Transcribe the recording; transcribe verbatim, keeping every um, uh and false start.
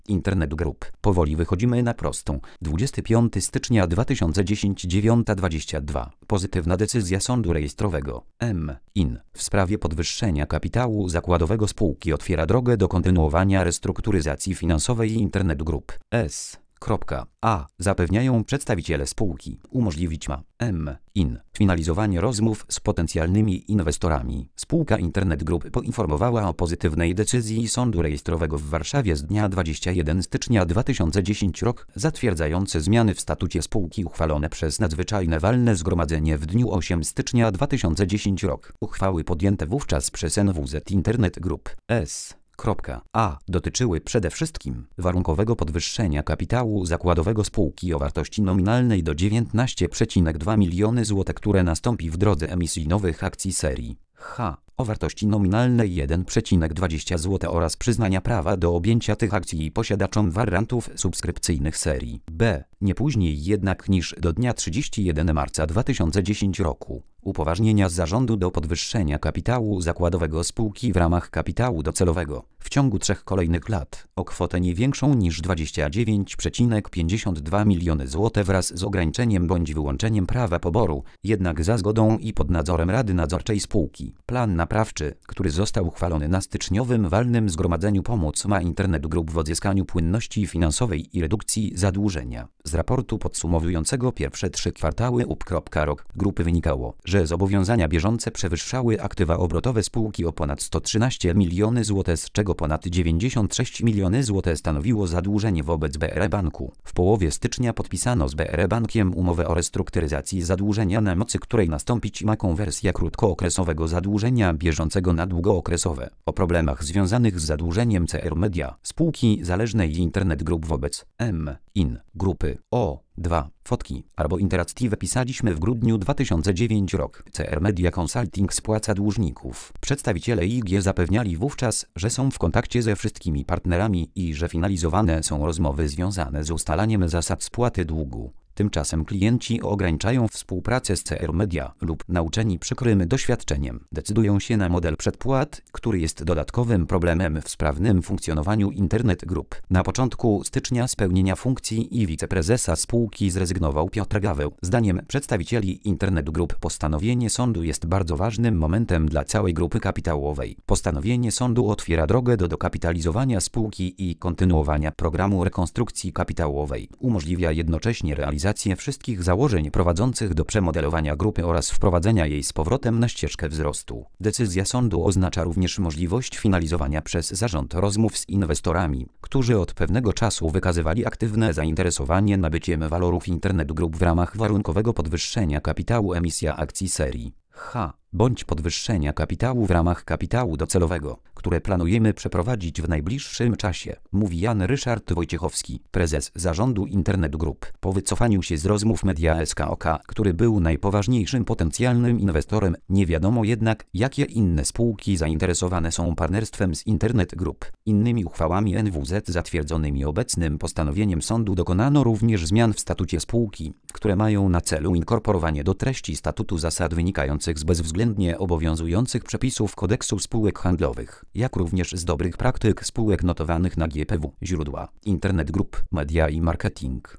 Internet Group. Powoli wychodzimy na prostą. dwudziestego piątego stycznia dwa tysiące dziesiątego, dziewiąta dwadzieścia dwa. Pozytywna decyzja sądu rejestrowego M I N w sprawie podwyższenia kapitału zakładowego spółki otwiera drogę do kontynuowania restrukturyzacji finansowej Internet Group S. A. Zapewniają przedstawiciele spółki. Umożliwić ma M I N finalizowanie rozmów z potencjalnymi inwestorami. Spółka Internet Group poinformowała o pozytywnej decyzji Sądu Rejestrowego w Warszawie z dnia dwudziestego pierwszego stycznia dwa tysiące dziesiątego rok zatwierdzający zmiany w statucie spółki uchwalone przez Nadzwyczajne Walne Zgromadzenie w dniu ósmego stycznia dwa tysiące dziesiątego rok. Uchwały podjęte wówczas przez N W Z Internet Group S. A. Dotyczyły przede wszystkim warunkowego podwyższenia kapitału zakładowego spółki o wartości nominalnej do dziewiętnaście przecinek dwa miliony złotych, które nastąpi w drodze emisji nowych akcji serii H o wartości nominalnej jeden przecinek dwadzieścia złotych oraz przyznania prawa do objęcia tych akcji posiadaczom warrantów subskrypcyjnych serii B. Nie później jednak niż do dnia trzydziestego pierwszego marca dwa tysiące dziesiątego roku. Upoważnienia z zarządu do podwyższenia kapitału zakładowego spółki w ramach kapitału docelowego w ciągu trzech kolejnych lat o kwotę nie większą niż dwadzieścia dziewięć przecinek pięćdziesiąt dwa miliony złotych wraz z ograniczeniem bądź wyłączeniem prawa poboru, jednak za zgodą i pod nadzorem Rady Nadzorczej spółki. Plan naprawczy, który został uchwalony na styczniowym walnym zgromadzeniu, pomóc ma Internet Group w odzyskaniu płynności finansowej i redukcji zadłużenia. Z raportu podsumowującego pierwsze trzy kwartały U P rok grupy wynikało, że zobowiązania bieżące przewyższały aktywa obrotowe spółki o ponad sto trzynaście milionów złotych, z czego ponad dziewięćdziesiąt sześć milionów złotych stanowiło zadłużenie wobec B R Banku. W połowie stycznia podpisano z B R Bankiem umowę o restrukturyzacji zadłużenia, na mocy której nastąpić ma konwersja krótkookresowego zadłużenia bieżącego na długookresowe. O problemach związanych z zadłużeniem C R Media, spółki zależnej Internet Group wobec M I N grupy O dwa Fotki albo Interactive pisaliśmy w grudniu dwa tysiące dziewiątego rok. C R Media Consulting spłaca dłużników. Przedstawiciele I G zapewniali wówczas, że są w kontakcie ze wszystkimi partnerami i że finalizowane są rozmowy związane z ustalaniem zasad spłaty długu. Tymczasem klienci ograniczają współpracę z C R Media lub, nauczeni przykrym doświadczeniem, decydują się na model przedpłat, który jest dodatkowym problemem w sprawnym funkcjonowaniu Internet Group. Na początku stycznia z pełnienia funkcji i wiceprezesa spółki zrezygnował Piotr Gaweł. Zdaniem przedstawicieli Internet Group postanowienie sądu jest bardzo ważnym momentem dla całej grupy kapitałowej. Postanowienie sądu otwiera drogę do dokapitalizowania spółki i kontynuowania programu rekonstrukcji kapitałowej. Umożliwia jednocześnie realizację wszystkich założeń prowadzących do przemodelowania grupy oraz wprowadzenia jej z powrotem na ścieżkę wzrostu. Decyzja sądu oznacza również możliwość finalizowania przez zarząd rozmów z inwestorami, którzy od pewnego czasu wykazywali aktywne zainteresowanie nabyciem walorów Internet Group w ramach warunkowego podwyższenia kapitału emisja akcji serii H bądź podwyższenia kapitału w ramach kapitału docelowego, które planujemy przeprowadzić w najbliższym czasie, mówi Jan Ryszard Wojciechowski, prezes zarządu Internet Group. Po wycofaniu się z rozmów Media S K O K, który był najpoważniejszym potencjalnym inwestorem, nie wiadomo jednak, jakie inne spółki zainteresowane są partnerstwem z Internet Group. Innymi uchwałami N W Z zatwierdzonymi obecnym postanowieniem sądu dokonano również zmian w statucie spółki, które mają na celu inkorporowanie do treści statutu zasad wynikających z bezwzględnie obowiązujących przepisów kodeksu spółek handlowych, jak również z dobrych praktyk spółek notowanych na G P W. Źródła: Internet Group, Media i Marketing.